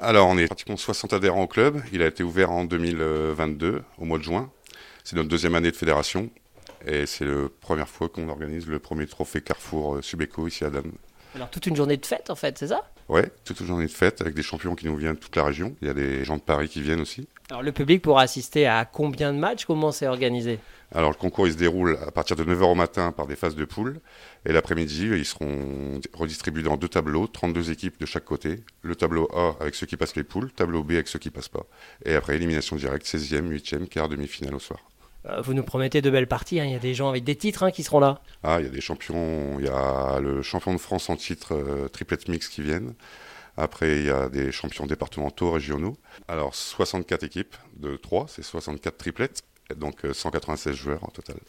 Alors, on est pratiquement 60 adhérents au club. Il a été ouvert en 2022, au mois de juin. C'est notre deuxième année de fédération. Et c'est la première fois qu'on organise le premier trophée Carrefour Subeco ici à Damme. Alors toute une journée de fête en fait, c'est ça? Ouais, toute une journée de fête avec des champions qui nous viennent de toute la région. Il y a des gens de Paris qui viennent aussi. Alors le public pourra assister à combien de matchs? Comment c'est organisé? Alors, le concours, il se déroule à partir de 9 heures au matin par des phases de poule. Et l'après-midi, ils seront redistribués dans deux tableaux, 32 équipes de chaque côté. Le tableau A avec ceux qui passent les poules, tableau B avec ceux qui passent pas. Et après, élimination directe, 16e, 8e, quart, demi-finale au soir. Vous nous promettez de belles parties, hein. Il y a des gens avec des titres qui seront là. Ah, il y a des champions. Il y a le champion de France en titre triplette mix qui viennent. Après, il y a des champions départementaux, régionaux. Alors, 64 équipes de 3, c'est 64 triplettes. Donc 196 joueurs en total.